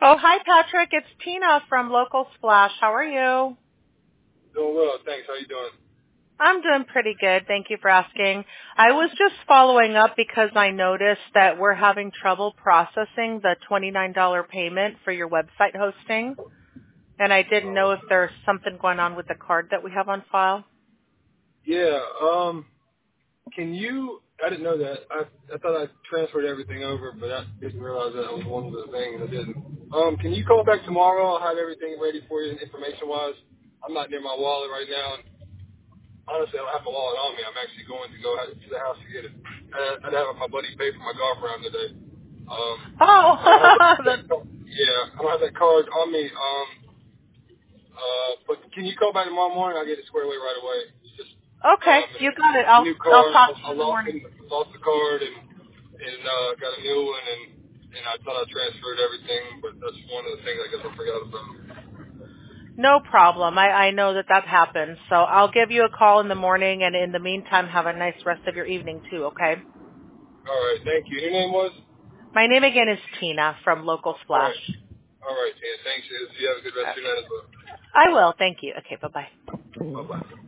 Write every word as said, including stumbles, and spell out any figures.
Oh, hi, Patrick. It's Tina from Local Splash. How are you? Doing well, thanks. How you doing? I'm doing pretty good. Thank you for asking. I was just following up because I noticed that we're having trouble processing the twenty-nine dollars payment for your website hosting, and I didn't know if there's something going on with the card that we have on file. Yeah. Um. Can you? I didn't know that. I I thought I transferred everything over, but I didn't realize that was one of the things I didn't. Um. Can you call back tomorrow? I'll have everything ready for you, information wise. I'm not near my wallet right now. And honestly, I don't have my wallet on me. I'm actually going to go out to the house to get it. Uh, I'd have my buddy pay for my golf round today. Um. I don't have Oh, that. Yeah. I don't have that card on me. Um. Uh. But can you call back tomorrow morning? I'll get it squared away right away. It's just okay. Um, You got it. I'll new I'll card. talk to I you in the lost, morning. lost the card and and uh, got a new one, and and I thought I transferred everything, but that's one of the things I guess I forgot about. No problem. I, I know that that happens. So I'll give you a call in the morning, and in the meantime, have a nice rest of your evening too, okay? All right, thank you. Your name was? My name again is Tina from Local All Splash. right, all right, Tina. Thanks. You have a good rest Uh, of your night as well. I will. Thank you. Okay, bye-bye. Bye bye.